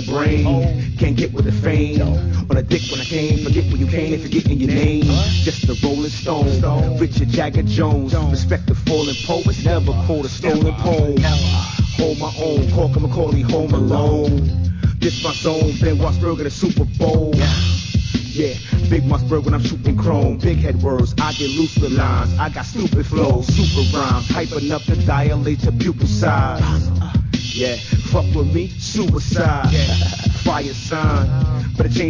the brain. Can't get with the fame. On a dick when I came, forget where you came, forgetting your name. Just a rolling stone, Richard Jagger Jones. Respect the fallen poets, never quote a stolen poem. Hold my own, Corker Macaulay, home alone. This my zone, Ben Roethlisberger, the Super Bowl. Yeah, Big Mossberg when I'm shooting chrome. Big head words, I get loose with lines. I got stupid flows, super rhymes, hype enough to dilate your pupil size. Yeah, fuck with me, suicide. Fire sign, better change